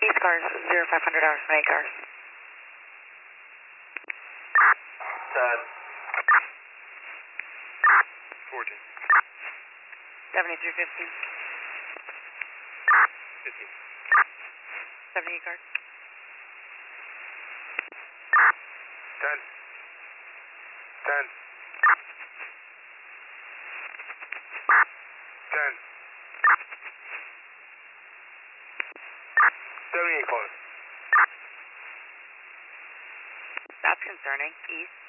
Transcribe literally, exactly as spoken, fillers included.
East cars, zero five hundred hours, from eight cars. ten. fourteen. seventy-three fifteen. fifteen. seventy-eight cars. ten. ten. ten. seventy-eight cars. That's concerning. East.